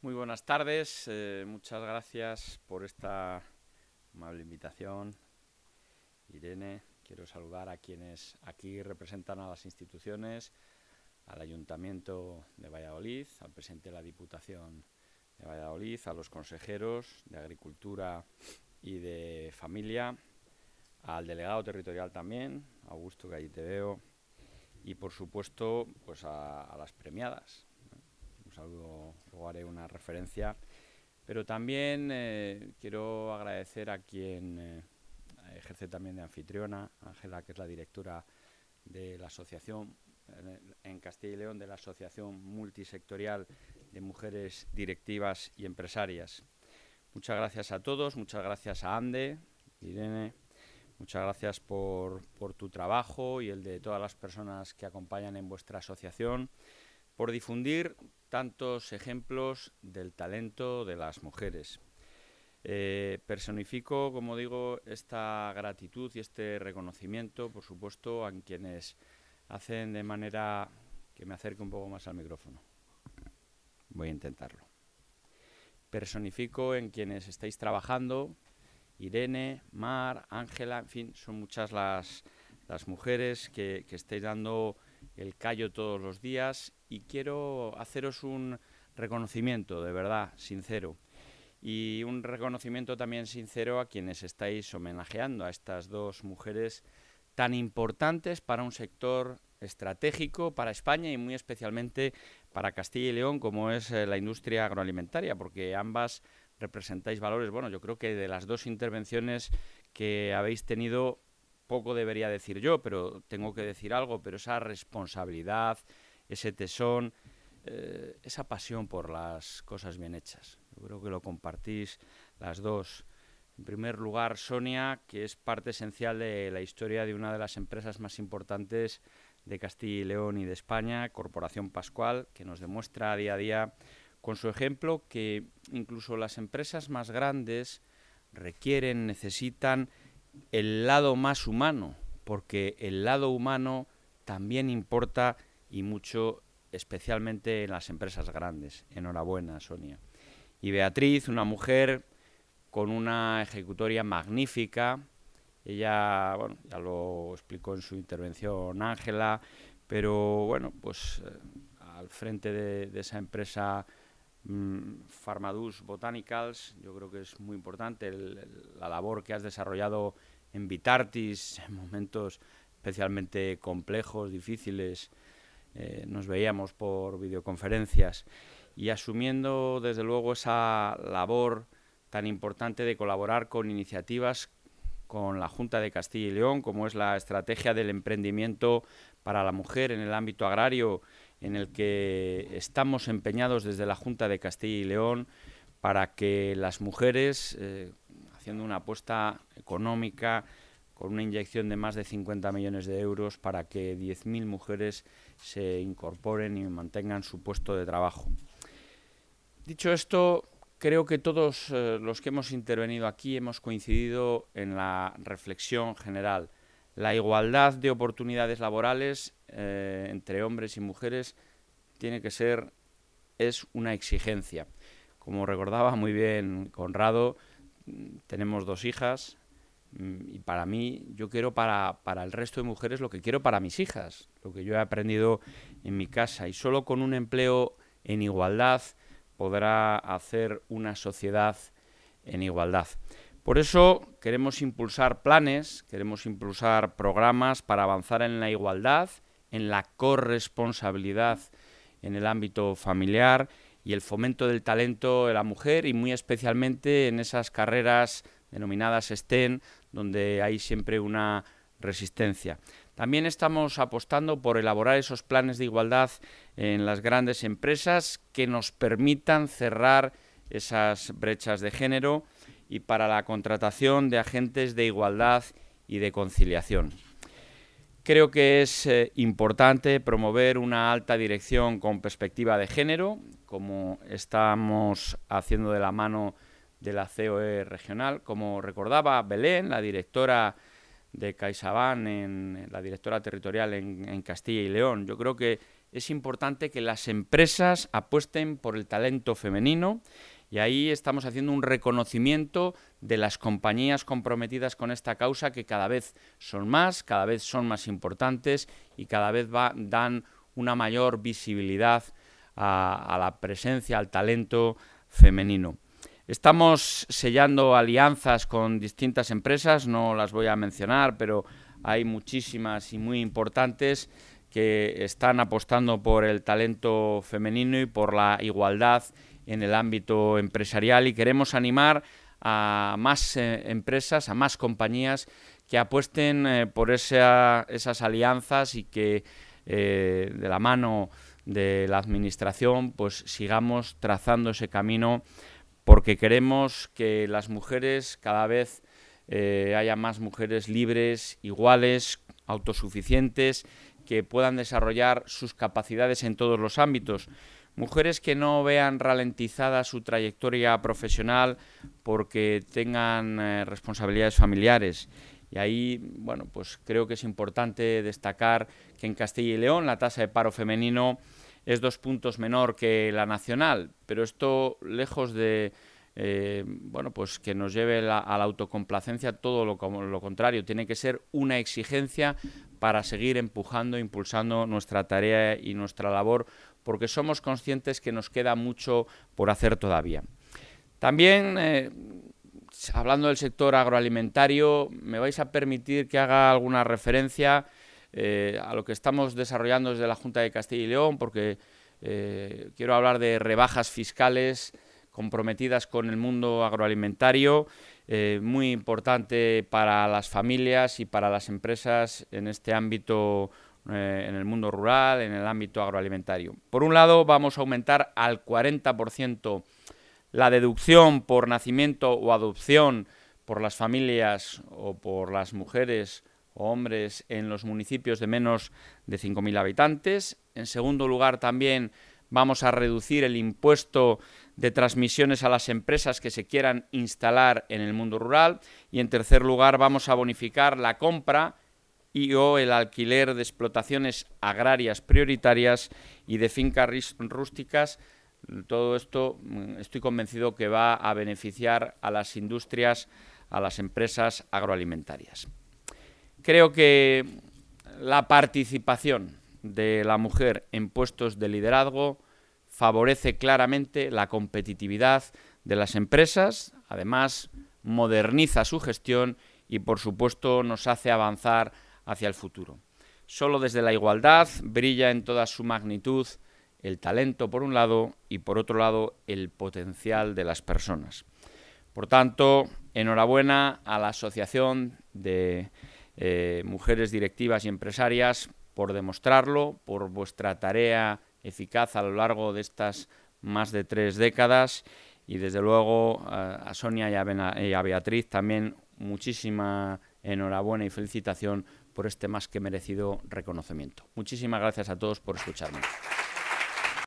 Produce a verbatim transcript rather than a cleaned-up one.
Muy buenas tardes, eh, muchas gracias por esta amable invitación. Irene, quiero saludar a quienes aquí representan a las instituciones, al Ayuntamiento de Valladolid, al presidente de la Diputación de Valladolid, a los consejeros de Agricultura y de Familia, al delegado territorial también, Augusto, que allí te veo, y por supuesto pues a, a las premiadas. Un saludo, luego haré una referencia, pero también eh, quiero agradecer a quien eh, ejerce también de anfitriona, Ángela, que es la directora de la asociación en Castilla y León, de la Asociación Multisectorial de Mujeres Directivas y Empresarias. Muchas gracias a todos, muchas gracias a Ande, Irene, muchas gracias por, por tu trabajo y el de todas las personas que acompañan en vuestra asociación, por difundir tantos ejemplos del talento de las mujeres. Eh, personifico, como digo, esta gratitud y este reconocimiento, por supuesto, a quienes hacen de manera que me acerque un poco más al micrófono. Voy a intentarlo. Personifico en quienes estáis trabajando, Irene, Mar, Ángela, en fin, son muchas las, las mujeres que, que estáis dando el callo todos los días, y quiero haceros un reconocimiento de verdad, sincero, y un reconocimiento también sincero a quienes estáis homenajeando a estas dos mujeres tan importantes para un sector estratégico para España y muy especialmente para Castilla y León, como es eh, la industria agroalimentaria, porque ambas representáis valores. Bueno, yo creo que de las dos intervenciones que habéis tenido, poco debería decir yo, pero tengo que decir algo, pero esa responsabilidad, ese tesón, eh, esa pasión por las cosas bien hechas. Yo creo que lo compartís las dos. En primer lugar, Sonia, que es parte esencial de la historia de una de las empresas más importantes de Castilla y León y de España, Corporación Pascual, que nos demuestra día a día con su ejemplo que incluso las empresas más grandes requieren, necesitan el lado más humano, porque el lado humano también importa y mucho, especialmente en las empresas grandes. Enhorabuena, Sonia. Y Beatriz, una mujer con una ejecutoria magnífica. Ella, bueno, ya lo explicó en su intervención Ángela, pero bueno, pues eh, al frente de, de esa empresa mmm, Pharmadus Botanicals, yo creo que es muy importante el, el, la labor que has desarrollado en Vitartis, en momentos especialmente complejos, difíciles. Eh, nos veíamos por videoconferencias y asumiendo desde luego esa labor tan importante de colaborar con iniciativas con la Junta de Castilla y León, como es la estrategia del emprendimiento para la mujer en el ámbito agrario, en el que estamos empeñados desde la Junta de Castilla y León para que las mujeres, eh, haciendo una apuesta económica con una inyección de más de cincuenta millones de euros, para que diez mil mujeres se incorporen y mantengan su puesto de trabajo. Dicho esto, creo que todos eh, los que hemos intervenido aquí hemos coincidido en la reflexión general. La igualdad de oportunidades laborales eh, entre hombres y mujeres tiene que ser, es una exigencia. Como recordaba muy bien Conrado, tenemos dos hijas y para mí, yo quiero para, para el resto de mujeres lo que quiero para mis hijas, lo que yo he aprendido en mi casa, y solo con un empleo en igualdad podrá hacer una sociedad en igualdad. Por eso queremos impulsar planes, queremos impulsar programas para avanzar en la igualdad, en la corresponsabilidad en el ámbito familiar y el fomento del talento de la mujer, y muy especialmente en esas carreras denominadas STEM, donde hay siempre una resistencia. También estamos apostando por elaborar esos planes de igualdad en las grandes empresas que nos permitan cerrar esas brechas de género, y para la contratación de agentes de igualdad y de conciliación. Creo que es eh, importante promover una alta dirección con perspectiva de género, como estamos haciendo de la mano de la C O E regional. Como recordaba Belén, la directora de CaixaBank, en, la directora territorial en, en Castilla y León, yo creo que es importante que las empresas apuesten por el talento femenino y ahí estamos haciendo un reconocimiento de las compañías comprometidas con esta causa, que cada vez son más, cada vez son más importantes y cada vez va, dan una mayor visibilidad a, a la presencia, al talento femenino. Estamos sellando alianzas con distintas empresas, no las voy a mencionar, pero hay muchísimas y muy importantes que están apostando por el talento femenino y por la igualdad en el ámbito empresarial, y queremos animar a más eh, empresas, a más compañías que apuesten eh, por esa, esas alianzas y que eh, de la mano de la administración pues sigamos trazando ese camino, porque queremos que las mujeres cada vez eh, haya más mujeres libres, iguales, autosuficientes, que puedan desarrollar sus capacidades en todos los ámbitos. Mujeres que no vean ralentizada su trayectoria profesional porque tengan eh, responsabilidades familiares. Y ahí, bueno, pues creo que es importante destacar que en Castilla y León la tasa de paro femenino es dos puntos menor que la nacional, pero esto, lejos de eh, bueno, pues que nos lleve la, a la autocomplacencia, todo lo, lo contrario, tiene que ser una exigencia para seguir empujando, impulsando nuestra tarea y nuestra labor, porque somos conscientes que nos queda mucho por hacer todavía. También, eh, hablando del sector agroalimentario, me vais a permitir que haga alguna referencia eh, a lo que estamos desarrollando desde la Junta de Castilla y León, porque eh, quiero hablar de rebajas fiscales comprometidas con el mundo agroalimentario, eh, muy importante para las familias y para las empresas en este ámbito, eh, en el mundo rural, en el ámbito agroalimentario. Por un lado, vamos a aumentar al cuarenta por ciento la deducción por nacimiento o adopción por las familias o por las mujeres o hombres en los municipios de menos de cinco mil habitantes. En segundo lugar, también vamos a reducir el impuesto de transmisiones a las empresas que se quieran instalar en el mundo rural. Y en tercer lugar, vamos a bonificar la compra y o el alquiler de explotaciones agrarias prioritarias y de fincas rústicas. Todo esto estoy convencido que va a beneficiar a las industrias, a las empresas agroalimentarias. Creo que la participación de la mujer en puestos de liderazgo favorece claramente la competitividad de las empresas, además moderniza su gestión y, por supuesto, nos hace avanzar hacia el futuro. Solo desde la igualdad brilla en toda su magnitud el talento por un lado y por otro lado el potencial de las personas. Por tanto, enhorabuena a la Asociación de eh, Mujeres Directivas y Empresarias por demostrarlo, por vuestra tarea eficaz a lo largo de estas más de tres décadas, y desde luego a Sonia y a, Bena, y a Beatriz también muchísima enhorabuena y felicitación por este más que merecido reconocimiento. Muchísimas gracias a todos por escucharme.